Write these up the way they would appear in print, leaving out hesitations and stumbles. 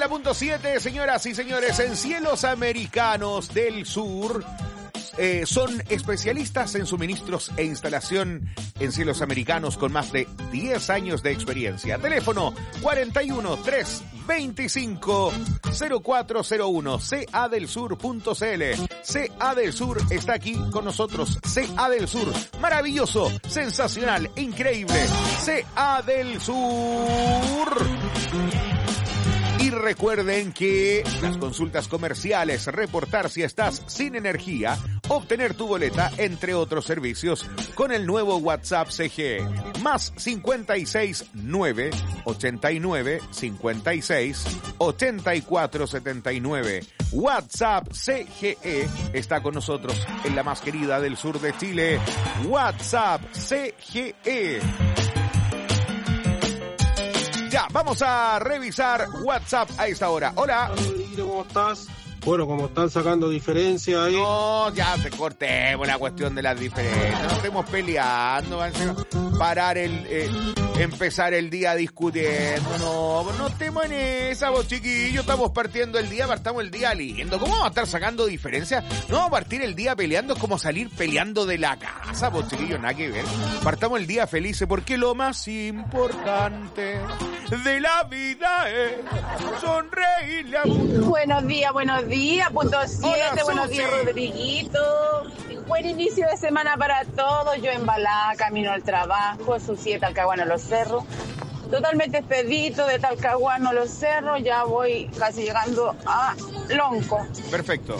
la punto 7, señoras y señores, en Cielos Americanos del Sur. Son especialistas en suministros e instalación en cielos americanos con más de 10 años de experiencia. Teléfono 41 325 0401 cadelsur.cl. CA del Sur está aquí con nosotros. CA del Sur, maravilloso, sensacional, increíble. CA del Sur. Y recuerden que las consultas comerciales, reportar si estás sin energía, obtener tu boleta, entre otros servicios, con el nuevo WhatsApp CGE. Más 56 9 89 56 84 79. WhatsApp CGE está con nosotros en la más querida del sur de Chile. WhatsApp CGE. Ya, vamos a revisar WhatsApp a esta hora. Hola. ¿Cómo estás? Bueno, como están sacando diferencias ahí. No, ya te cortemos la cuestión de las diferencias. No estemos peleando. Parar empezar el día discutiendo. No estemos en esa, vos chiquillos. Estamos partiendo el día, partamos el día lindo. ¿Cómo vamos a estar sacando diferencias? No, partir el día peleando es como salir peleando de la casa, vos chiquillos, nada que ver. Partamos el día felices porque lo más importante de la vida es sonreírle a mundo. Buenos días, punto 7, Hola, buenos días, Rodriguito. Buen inicio de semana para todos. Yo en Balá, camino al trabajo, Sucié, Talcahuano, Los Cerros. Totalmente expedito de Talcahuano, Los Cerros. Ya voy casi llegando a Lonco. Perfecto.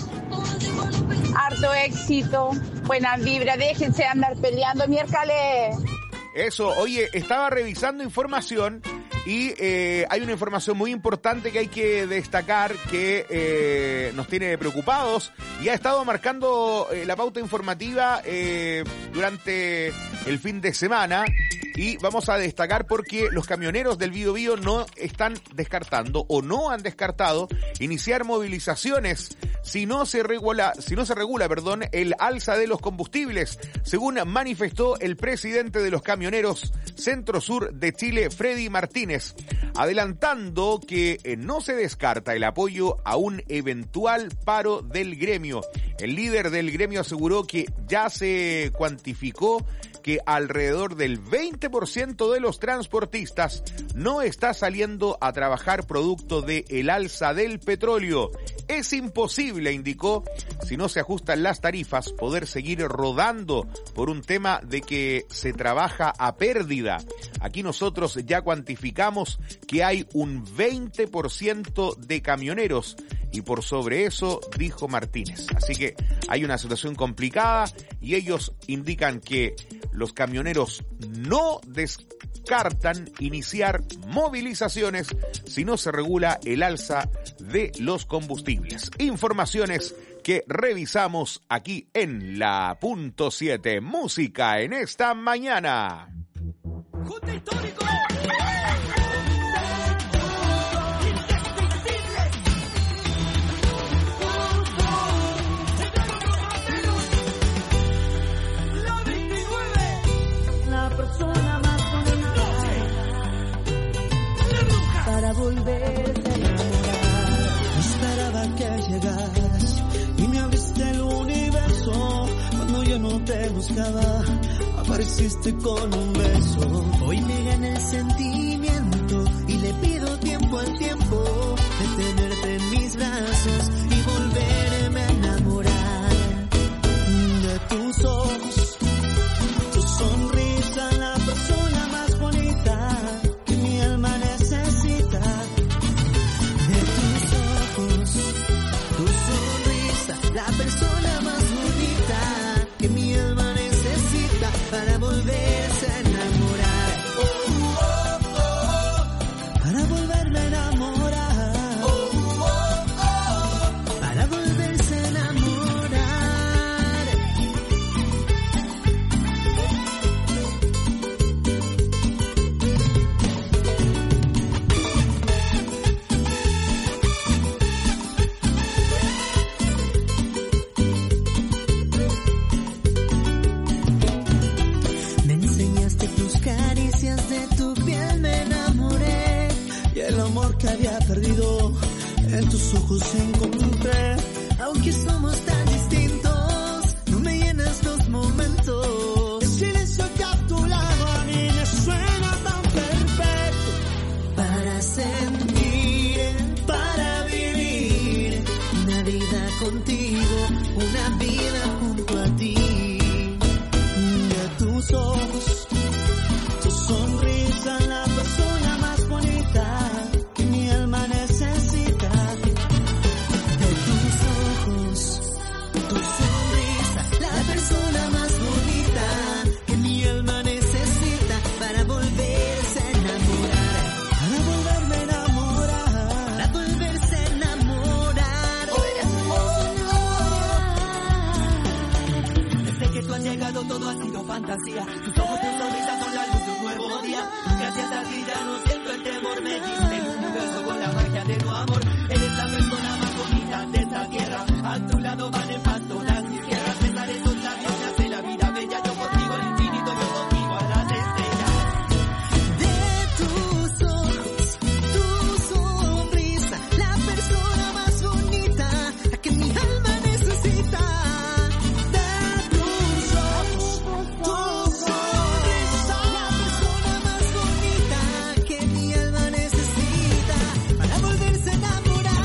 Harto éxito, buenas vibras, déjense andar peleando miércoles. Eso, oye, estaba revisando información y hay una información muy importante que hay que destacar que nos tiene preocupados y ha estado marcando la pauta informativa durante el fin de semana. Y vamos a destacar porque los camioneros del Biobío no están descartando o no han descartado iniciar movilizaciones si no se regula, el alza de los combustibles, según manifestó el presidente de los camioneros Centro Sur de Chile, Freddy Martínez, adelantando que no se descarta el apoyo a un eventual paro del gremio. El líder del gremio aseguró que ya se cuantificó que alrededor del 20% de los transportistas no está saliendo a trabajar producto de el alza del petróleo. Es imposible, indicó, si no se ajustan las tarifas, poder seguir rodando por un tema de que se trabaja a pérdida. Aquí nosotros ya cuantificamos que hay un 20% de camioneros y por sobre eso, dijo Martínez. Así que hay una situación complicada y ellos indican que los camioneros no descartan iniciar movilizaciones si no se regula el alza de los combustibles. Informaciones que revisamos aquí en la punto 7. Música en esta mañana. ¡Junta histórico! Para volverse a enamorar. Esperaba que llegaras y me abriste el universo. Cuando yo no te buscaba, apareciste con un beso. Hoy me gana el sentimiento y le pido tiempo al tiempo de tenerte en mis brazos y volverme a enamorar de tus ojos, tu sonrisa, la persona más bonita que mi alma necesita. De tus ojos, tu sonrisa, la persona más bonita que mi alma necesita para volverse a enamorar. Para volverme a enamorar. Para volverse a enamorar. que había perdido, en tus ojos encontré. Aunque somos tan distintos, no me llenas los momentos. El silencio que a tu lado a mí me suena tan perfecto. Para sentir, para vivir una vida contigo, una vida junto a ti. De tus ojos, tu sonrisa, la persona más bonita que mi alma necesita. De tus ojos, tu sonrisa, la persona más bonita que mi alma necesita para volverse a enamorar, para volverme a enamorar, para volverse a enamorar. Desde que tú has llegado todo ha sido fantasía. Tus ojos, tu sonrisa son la luz de un nuevo día. Gracias a ti ya no siento el temor. Me diste el universo con la magia de tu amor. Eres la persona más bonita de esta tierra. A tu lado van en paz todas mis tierras. Besar esos labios me hace la vida bella. Yo contigo al infinito, yo contigo a las estrellas. De tus ojos, tu sonrisa, la persona más bonita, la que mi alma necesita. De tus ojos, tu sonrisa, la persona más bonita que mi alma necesita para volverse a enamorar,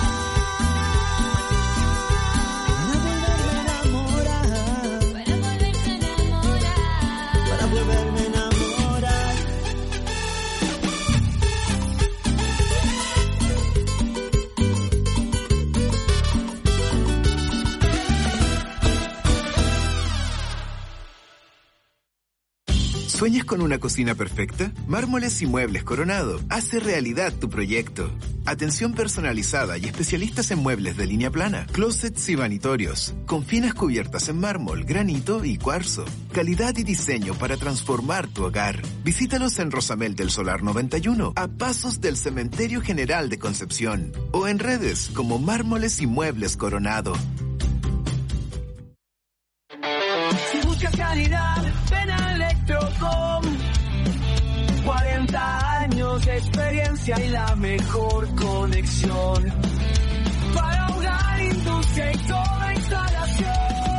para volverme a enamorar. ¿Sueñas con una cocina perfecta? Mármoles y Muebles Coronado hace realidad tu proyecto. Atención personalizada y especialistas en muebles de línea plana, closets y vanitorios, con finas cubiertas en mármol, granito y cuarzo. Calidad y diseño para transformar tu hogar. Visítalos en Rosamel del Solar 91, a pasos del Cementerio General de Concepción, o en redes como Mármoles y Muebles Coronado. Si buscas calidad, ven a Electrocom. 40 años de experiencia y la mejor conexión para hogar, industria y toda instalación.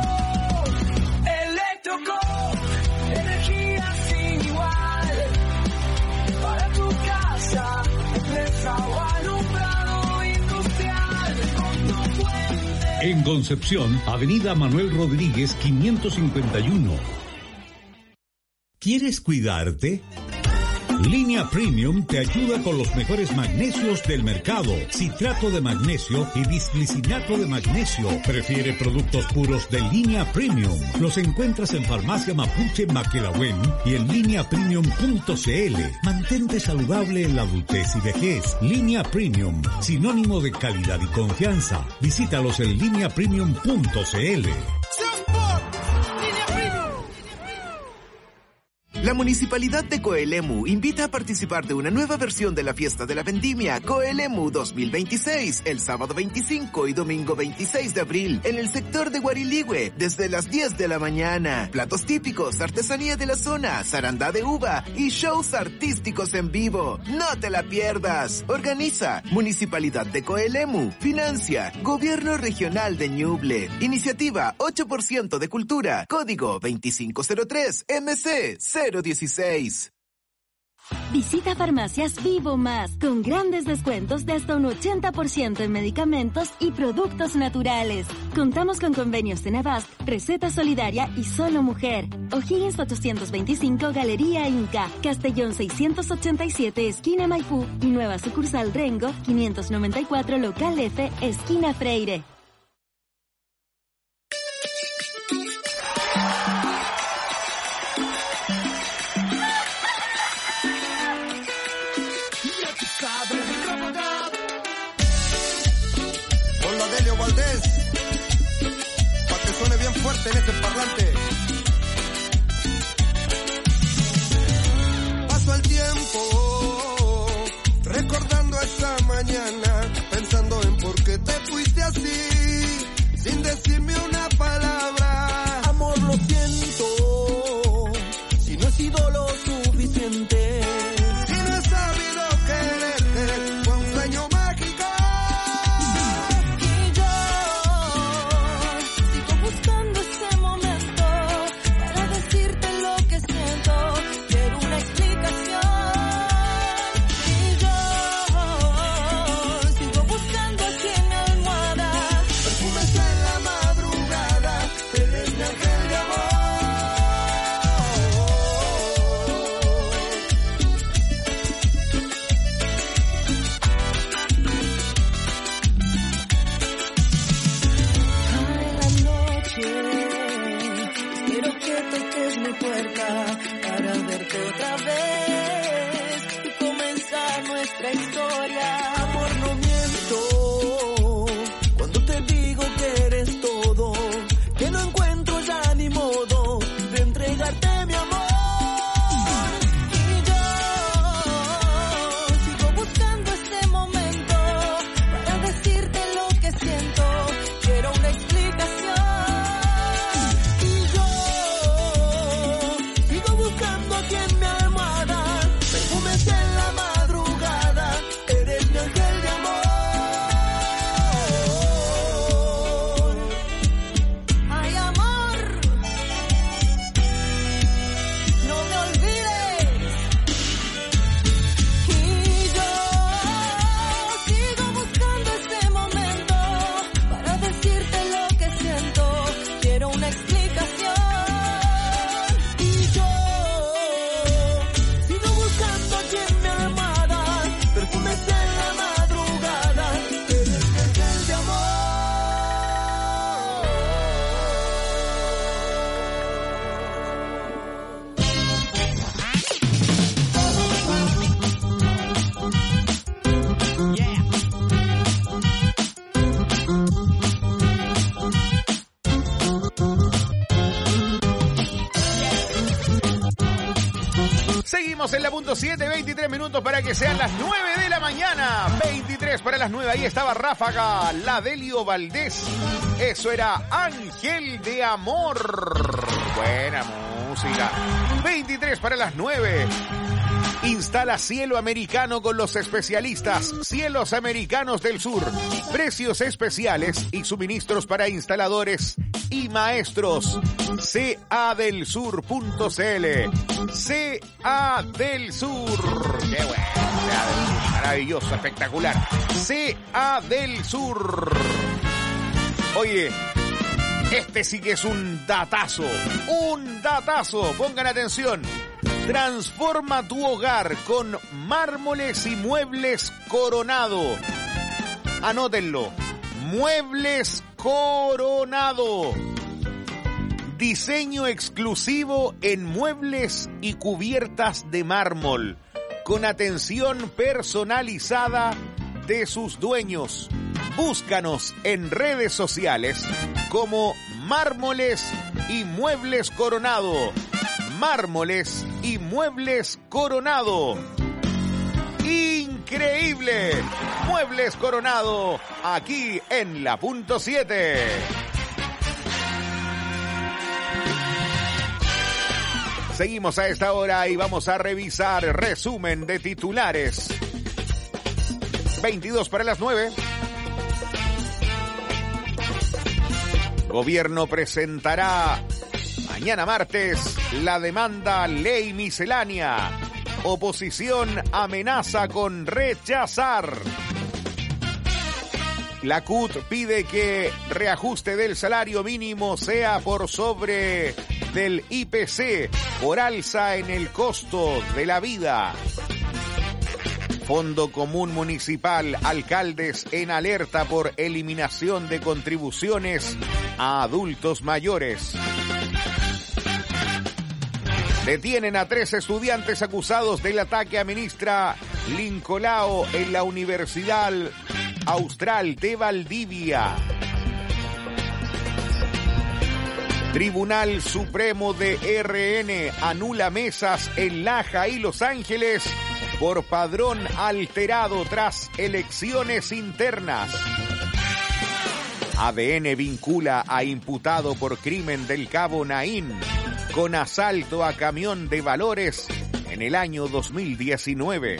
Electrocom, energía sin igual para tu casa, empresa o alumbrado industrial. Con tu fuente. En Concepción, Avenida Manuel Rodríguez 551. ¿Quieres cuidarte? Línea Premium te ayuda con los mejores magnesios del mercado. Citrato de magnesio y bisglicinato de magnesio. Prefiere productos puros de Línea Premium. Los encuentras en Farmacia Mapuche Maquelahuen y en lineapremium.cl. Mantente saludable en la adultez y vejez. Línea Premium, sinónimo de calidad y confianza. Visítalos en lineapremium.cl. La Municipalidad de Coelemu invita a participar de una nueva versión de la Fiesta de la Vendimia Coelemu 2026, el sábado 25 y domingo 26 de abril, en el sector de Guariligüe, desde las 10 de la mañana. Platos típicos, artesanía de la zona, zarandá de uva y shows artísticos en vivo. ¡No te la pierdas! Organiza Municipalidad de Coelemu. Financia Gobierno Regional de Ñuble. Iniciativa 8% de Cultura. Código 2503 MC 016. Visita Farmacias Vivo Más, con grandes descuentos de hasta un 80% en medicamentos y productos naturales. Contamos con convenios en Avast, Receta Solidaria y Solo Mujer. O'Higgins 825, Galería Inca, Castellón 687, esquina Maipú y nueva sucursal Rengo 594, local F, esquina Freire. Valdés, para que suene bien fuerte en este parlante. Paso el tiempo recordando esa mañana, pensando en por qué te fuiste así, sin decirme una palabra. Amor, lo siento, si no he sido lo suficiente, si no he sabido quererte, fue un abres mi puerta para verte otra vez y comenzar nuestra historia. Amor, no miento cuando te digo que eres todo, que no encuentro ya ni modo de entregarte mi amor. En la punto 7, 23 minutos para que sean las 9 de la mañana. 23 para las 9. Ahí estaba Ráfaga, la Delio Valdés. Eso era Ángel de Amor. Buena música. 23 para las 9. Instala Cielo Americano con los especialistas Cielos Americanos del Sur. Precios especiales y suministros para instaladores y maestros. cadelsur.cl. CA del Sur. Qué bueno. Maravilloso, espectacular. CA del Sur. Oye, este sí que es un datazo. Un datazo. Pongan atención. Transforma tu hogar con Mármoles y Muebles Coronado. Anótenlo. Muebles Coronado. Diseño exclusivo en muebles y cubiertas de mármol, con atención personalizada de sus dueños. Búscanos en redes sociales como Mármoles y Muebles Coronado. Mármoles y Muebles Coronado. ¡Increíble! Muebles Coronado, aquí en la punto 7. Seguimos a esta hora y vamos a revisar resumen de titulares. 22 para las 9. Gobierno presentará mañana martes la demanda ley miscelánea. Oposición amenaza con rechazar. La CUT pide que reajuste del salario mínimo sea por sobre del IPC por alza en el costo de la vida. Fondo Común Municipal, alcaldes en alerta por eliminación de contribuciones a adultos mayores. Detienen a 3 estudiantes acusados del ataque a ministra Lincolao en la Universidad Austral de Valdivia. Tribunal Supremo de RN anula mesas en Laja y Los Ángeles por padrón alterado tras elecciones internas. ADN vincula a imputado por crimen del Cabo Naín con asalto a camión de valores en el año 2019.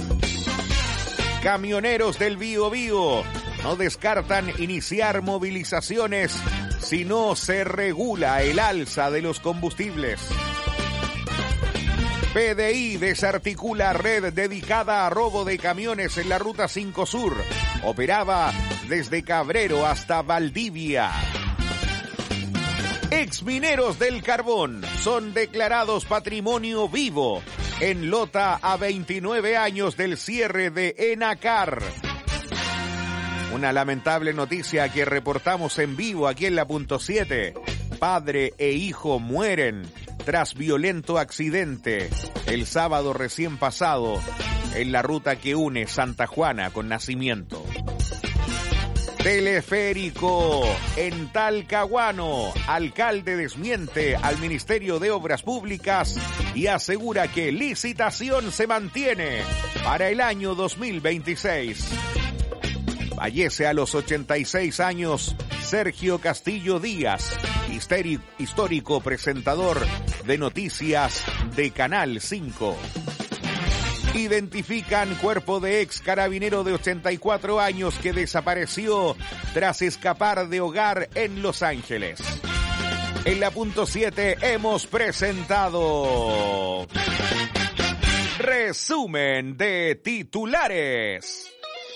Camioneros del Biobío no descartan iniciar movilizaciones si no se regula el alza de los combustibles. PDI desarticula red dedicada a robo de camiones en la Ruta 5 Sur. Operaba desde Cabrero hasta Valdivia. Exmineros del carbón son declarados patrimonio vivo en Lota a 29 años del cierre de Enacar. Una lamentable noticia que reportamos en vivo aquí en la punto 7. Padre e hijo mueren tras violento accidente el sábado recién pasado en la ruta que une Santa Juana con Nacimiento. Teleférico en Talcahuano. Alcalde desmiente al Ministerio de Obras Públicas y asegura que licitación se mantiene para el año 2026. Fallece a los 86 años Sergio Castillo Díaz, histórico presentador de noticias de Canal 5. Identifican cuerpo de ex carabinero de 84 años que desapareció tras escapar de hogar en Los Ángeles. En la punto 7 hemos presentado resumen de titulares.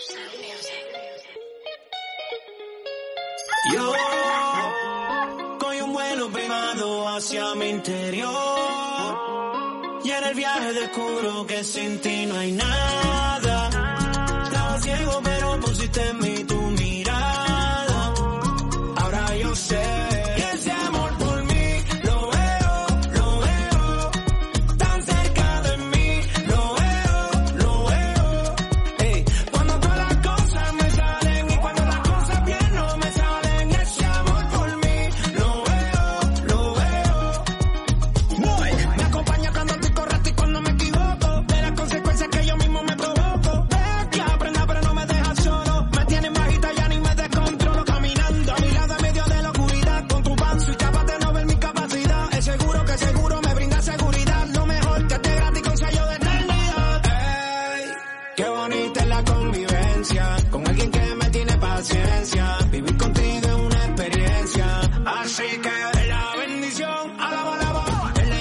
Yo cojo un vuelo privado hacia mi interior. Y en el viaje descubro que sin ti no hay nada. Estaba ciego pero pusiste en mí tu mirada. Ahora yo sé que ese amor por mí lo veo, tan cerca de mí, lo veo. Ey, cuando todas las cosas me salen y cuando las cosas bien no me salen, ese amor por mí lo veo. Boy, me acompaña cuando cuando me equivoco, de las consecuencias que yo mismo me provoco. Ve que aprenda pero no me deja solo. Me tienen bajita, ya ni me descontrolo. Caminando a mi lado en medio de la oscuridad. Con tu paso y capaz de no ver mi capacidad. Es seguro que seguro me brinda seguridad. Lo mejor que te gratis con sello de eternidad. Ey, qué bonita es la convivencia con alguien que me tiene paciencia. Vivir contigo es una experiencia. Así que la bendición, alaba la voz.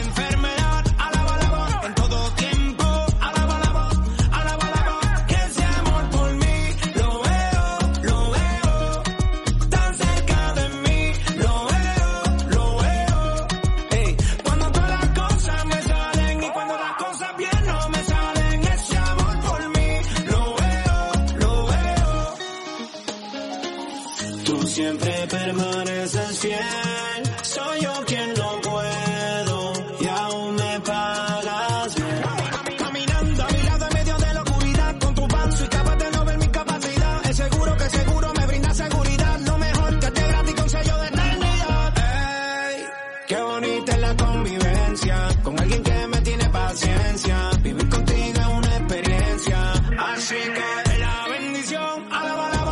Siempre permaneces fiel, soy yo quien no puedo y aún me pagas bien. Caminando a mi lado en medio de la oscuridad, con tu paso y capaz de no ver mi capacidad. Es seguro que seguro me brinda seguridad, lo mejor que te gratis con sello de eternidad. Ey, qué bonita es la convivencia con alguien que me tiene paciencia. Vivir contigo es una experiencia, así que la bendición, alaba la voz.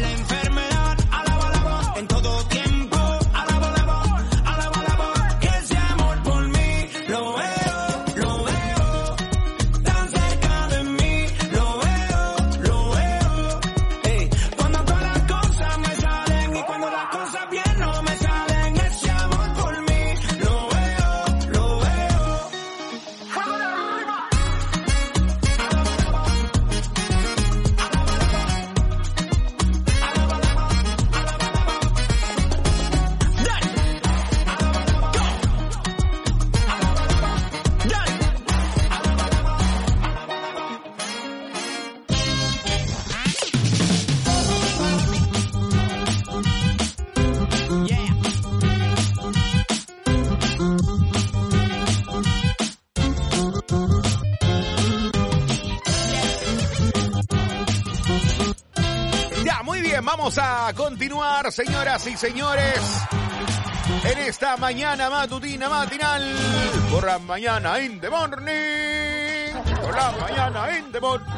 Vamos a continuar, señoras y señores, en esta mañana matutina matinal, por la mañana in the morning, por la mañana in the morning.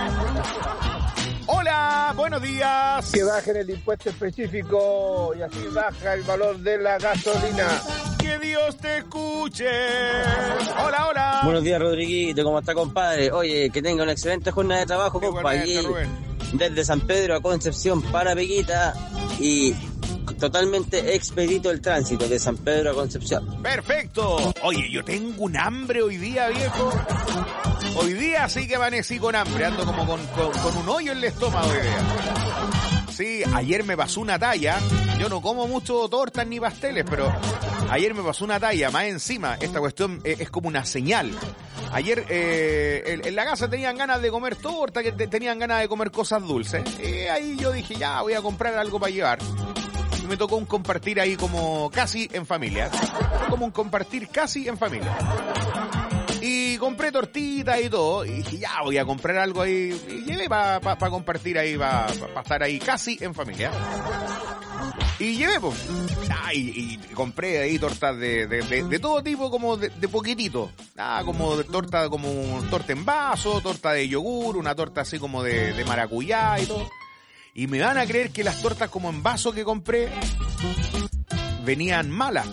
Hola, buenos días. Que bajen el impuesto específico y así baja el valor de la gasolina. Que Dios te escuche. Hola, hola. Buenos días, Rodriguito, ¿cómo está, compadre? Oye, que tenga una excelente jornada de trabajo, compadre. Desde San Pedro a Concepción para Peguita y totalmente expedito el tránsito de San Pedro a Concepción. Perfecto. Oye, yo tengo un hambre hoy día, viejo. Hoy día sí que amanecí con hambre, ando como con un hoyo en el estómago hoy día. Sí, ayer me pasó una talla. Yo no como mucho tortas ni pasteles, pero ayer me pasó una talla. Más encima, esta cuestión es como una señal. Ayer en la casa tenían ganas de comer torta, que tenían ganas de comer cosas dulces. Y ahí yo dije, ya, voy a comprar algo para llevar. Y me tocó un compartir ahí como casi en familia. Fue como un compartir casi en familia. Y compré tortitas y todo, y dije, ya voy a comprar algo ahí, y llevé para compartir ahí, para estar ahí casi en familia. Y llevé, pues, y compré ahí tortas de todo tipo, como de poquitito. Como torta en vaso, torta de yogur, una torta así como de maracuyá y todo. Y me van a creer que las tortas como en vaso que compré venían malas.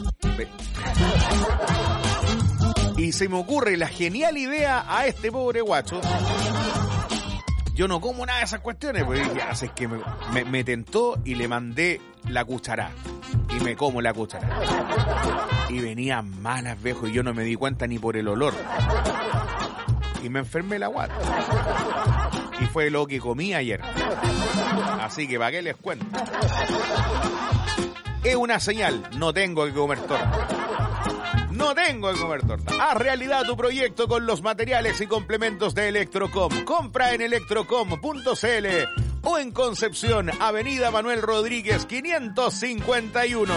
Y se me ocurre la genial idea a este pobre guacho. Yo no como nada de esas cuestiones, pues dije, así es que me tentó y le mandé la cuchara. Y me como la cuchara. Y venían malas, viejo, y yo no me di cuenta ni por el olor. Y me enfermé la guata. Y fue lo que comí ayer. Así que, ¿para qué les cuento? Es una señal, no tengo que comer torta. No tengo que comer torta. Haz realidad tu proyecto con los materiales y complementos de Electrocom. Compra en electrocom.cl o en Concepción, Avenida Manuel Rodríguez 551.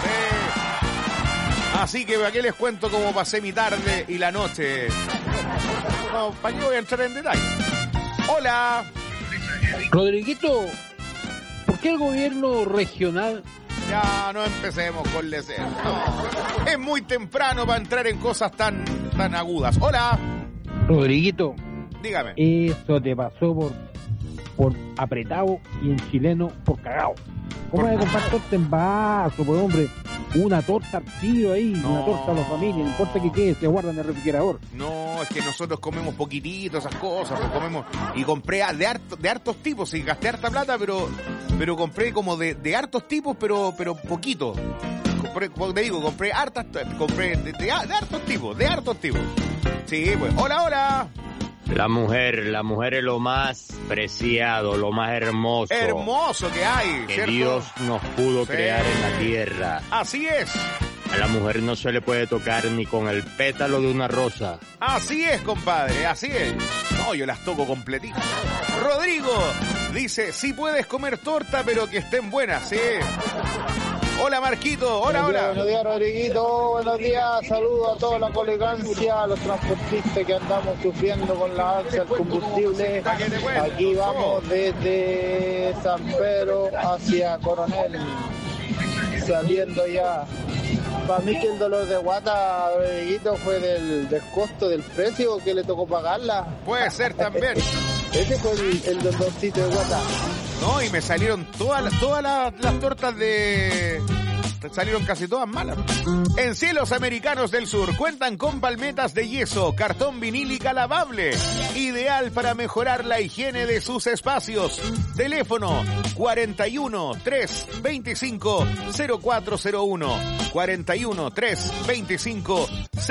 Así que, ¿para qué les cuento cómo pasé mi tarde y la noche? No, ¿para qué voy a entrar en detalle? Hola. Rodriguito, ¿por qué el gobierno regional... Ya, no empecemos con lecer. No. Es muy temprano para entrar en cosas tan agudas. Hola. Rodriguito. Dígame. Eso te pasó por apretado y en chileno por cagado. ¿Cómo vas a comprar torta en vaso, pues hombre? Una torta al tiro ahí, no. Una torta a la familia, no importa que quede, se guarda en el refrigerador. No, es que nosotros comemos poquitito esas cosas, pues comemos, y compré de hartos tipos, sí, gasté harta plata, pero compré como de hartos tipos, pero poquito. Compré hartas, de hartos tipos. Sí, pues, hola. La mujer es lo más preciado, lo más hermoso. Hermoso que hay, que ¿cierto? Dios nos pudo crear en la tierra. Así es. A la mujer no se le puede tocar ni con el pétalo de una rosa. Así es, compadre, así es. No, yo las toco completitas. Rodrigo dice, sí puedes comer torta, pero que estén buenas, sí. Hola, Marquito. Hola. Buenos días, Rodriguito. Buenos días. Saludos a toda la colegancia, a los transportistas que andamos sufriendo con la alza del combustible. Aquí vamos desde San Pedro hacia Coronel, saliendo ya. Para mí que el dolor de guata, Rodriguito, fue del costo del precio que le tocó pagarla. Puede ser también. Ese fue el dolorcito de guata. No, y me salieron todas las tortas salieron casi todas malas. En Cielos Americanos del Sur cuentan con palmetas de yeso, cartón vinílica lavable, ideal para mejorar la higiene de sus espacios. Teléfono 41 325 0401 41 325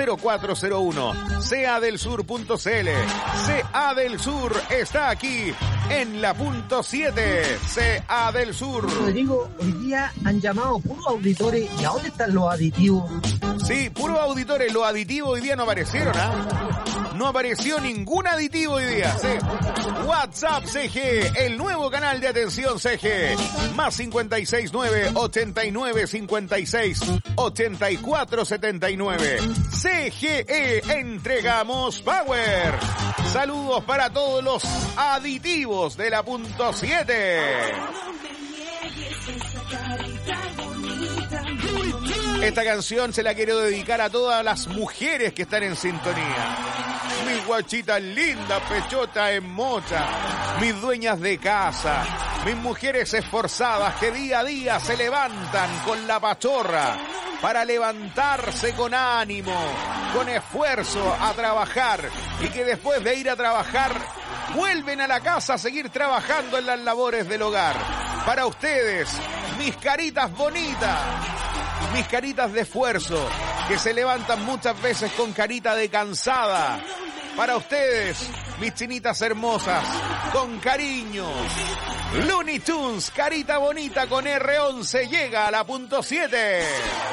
0401 CADelSur.cl. CA del Sur está aquí en la punto 7. CA del Sur. Rodrigo, hoy día han llamado puros auditores. ¿Y a dónde están los aditivos? Sí, puros auditores. Los aditivos hoy día no aparecieron, No apareció ningún aditivo hoy día, sí. WhatsApp CG, el nuevo canal de atención CG. Más 569-8956-8479. CGE, entregamos Power. Saludos para todos los aditivos de la punto 7. Esta canción se la quiero dedicar a todas las mujeres que están en sintonía. Mis guachitas lindas, pechotas en mocha, mis dueñas de casa, mis mujeres esforzadas que día a día se levantan con la pachorra para levantarse con ánimo, con esfuerzo a trabajar y que después de ir a trabajar vuelven a la casa a seguir trabajando en las labores del hogar. Para ustedes, mis caritas bonitas, mis caritas de esfuerzo, que se levantan muchas veces con carita de cansada. Para ustedes, mis chinitas hermosas, con cariño. Looney Tunes, carita bonita con R11, llega a la punto 7.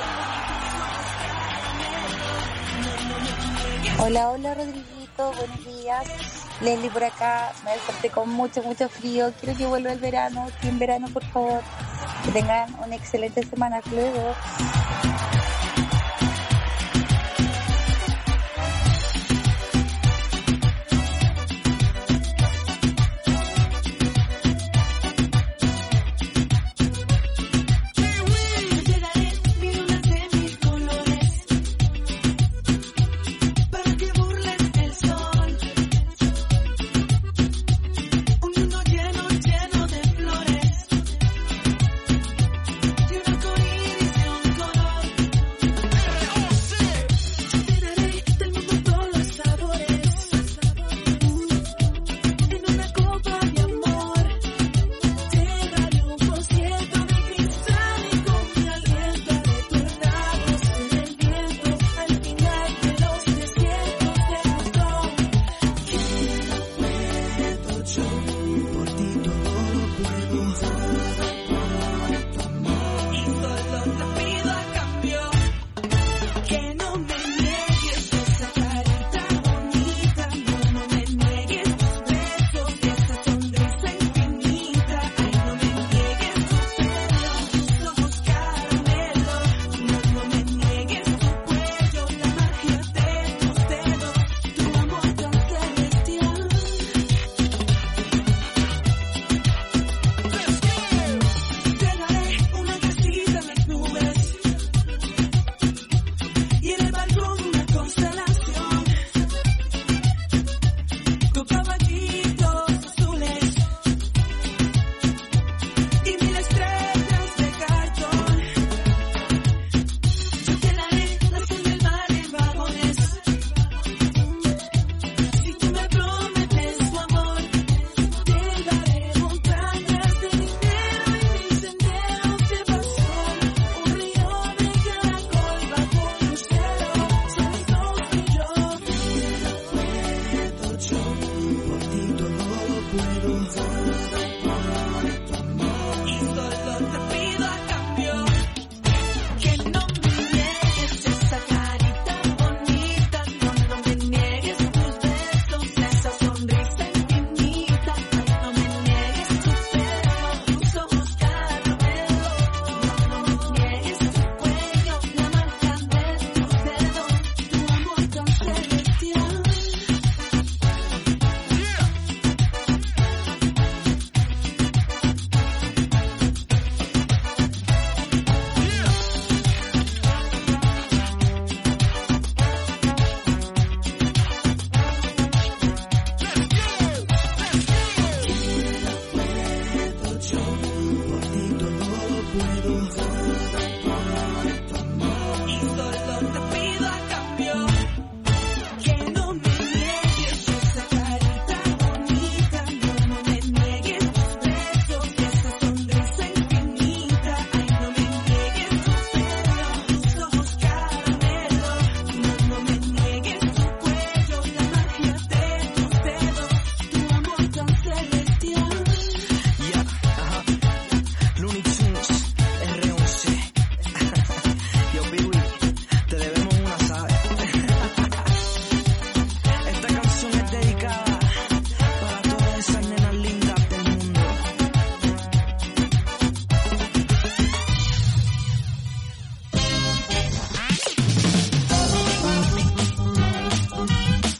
Hola, Rodriguito, buenos días. Leslie por acá, me desperté con mucho frío. Quiero que vuelva el verano, sí, en verano, por favor. Que tengan una excelente semana. Luego.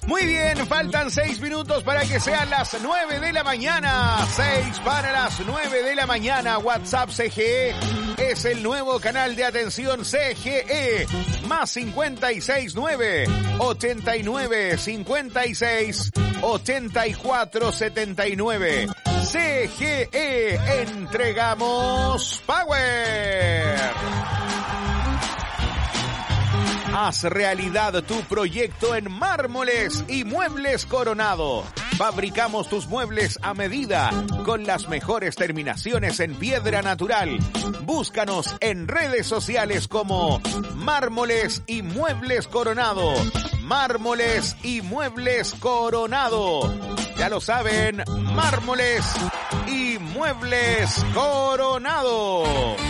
Muy bien, faltan 6 minutos para que sean las 9 de la mañana. 6 para las 9 de la mañana. WhatsApp CGE es el nuevo canal de atención CGE. Más 569 89 56 84 79. CGE, entregamos Power. Haz realidad tu proyecto en Mármoles y Muebles Coronado. Fabricamos tus muebles a medida con las mejores terminaciones en piedra natural. Búscanos en redes sociales como Mármoles y Muebles Coronado. Mármoles y Muebles Coronado. Ya lo saben, Mármoles y Muebles Coronado.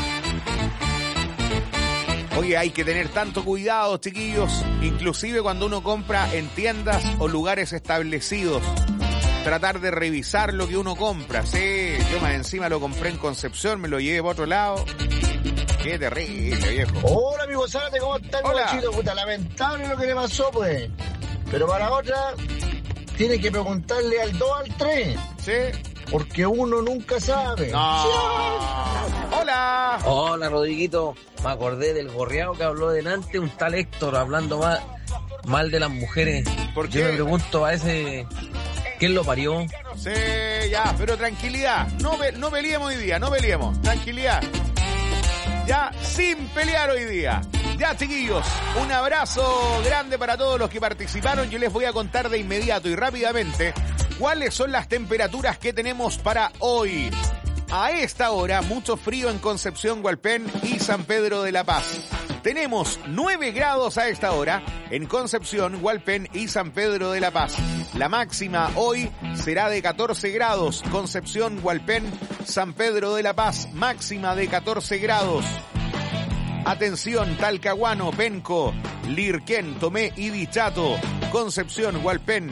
Oye, hay que tener tanto cuidado, chiquillos, inclusive cuando uno compra en tiendas o lugares establecidos. Tratar de revisar lo que uno compra. Sí, yo más encima lo compré en Concepción, me lo llevé para otro lado. Qué terrible, viejo. Hola, amigo Zárate, ¿cómo estás, guachito? Puta, lamentable lo que le pasó, pues. Pero para otra, tiene que preguntarle al 2 al 3. Sí. Porque uno nunca sabe. No. ¡Sí! Hola. Hola, Rodriguito. Me acordé del gorreado que habló delante, un tal Héctor, hablando mal de las mujeres. ¿Por qué? Yo me pregunto a ese, ¿quién lo parió? Sí, ya, pero tranquilidad. No peleemos hoy día, no peleemos. Tranquilidad. Ya, sin pelear hoy día. Ya, chiquillos, un abrazo grande para todos los que participaron. Yo les voy a contar de inmediato y rápidamente cuáles son las temperaturas que tenemos para hoy. A esta hora, mucho frío en Concepción, Hualpén y San Pedro de la Paz. Tenemos 9 grados a esta hora en Concepción, Hualpén y San Pedro de la Paz. La máxima hoy será de 14 grados. Concepción, Hualpén, San Pedro de la Paz, máxima de 14 grados. Atención, Talcahuano, Penco, Lirquén, Tomé y Dichato. Concepción, Hualpén.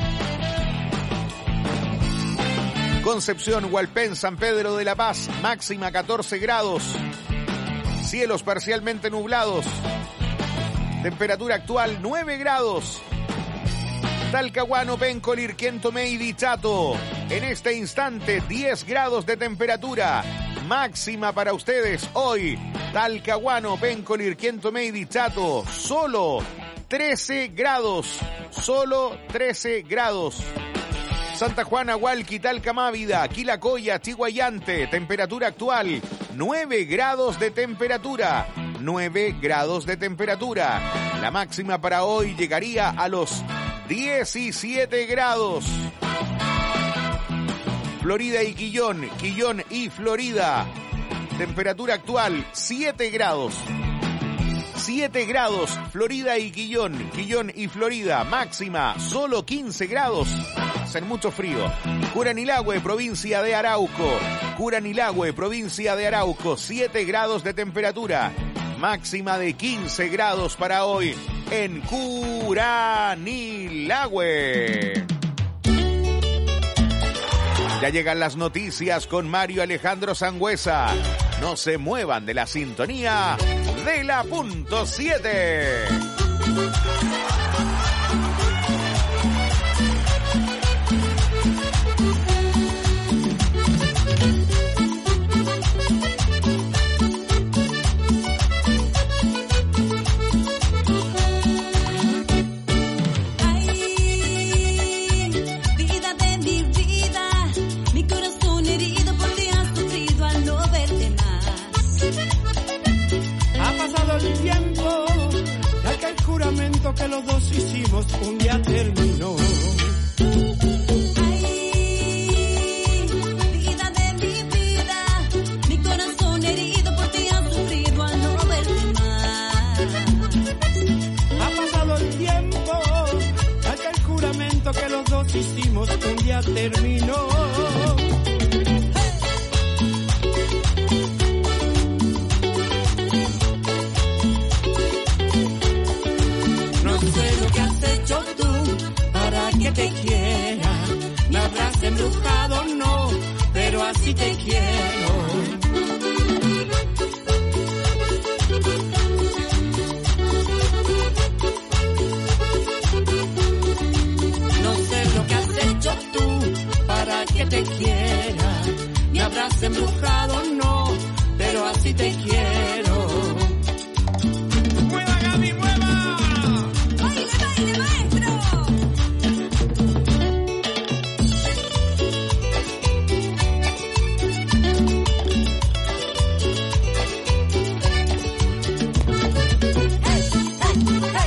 Concepción, Hualpén, San Pedro de la Paz, máxima 14 grados. Cielos parcialmente nublados. Temperatura actual 9 grados. Talcahuano, Penco, Lirquén, Tomé y Dichato. En este instante 10 grados de temperatura. Máxima para ustedes hoy. Talcahuano, Penco, Lirquén, Tomé y Dichato. Solo 13 grados. Solo 13 grados. Santa Juana, Hualqui, Talca, Mávida, Quilacoya, Chiguayante, temperatura actual, 9 grados de temperatura, 9 grados de temperatura. La máxima para hoy llegaría a los 17 grados. Florida y Quillón, Quillón y Florida, temperatura actual, 7 grados. 7 grados, Florida y Quillón, Quillón y Florida, máxima, solo 15 grados. Hacen mucho frío. Curanilahue, provincia de Arauco. Curanilahue, provincia de Arauco, 7 grados de temperatura. Máxima de 15 grados para hoy en Curanilahue. Ya llegan las noticias con Mario Alejandro Sangüesa. No se muevan de la sintonía de la punto 7. Que los dos hicimos un día terminó. Ay, vida de mi vida, mi corazón herido por ti ha sufrido al no verte más. Ha pasado el tiempo, aquel juramento que los dos hicimos un día terminó. Que te quiera, me habrás embrujado, no, pero así te quiero. te quiera, mi abrazo embrujado.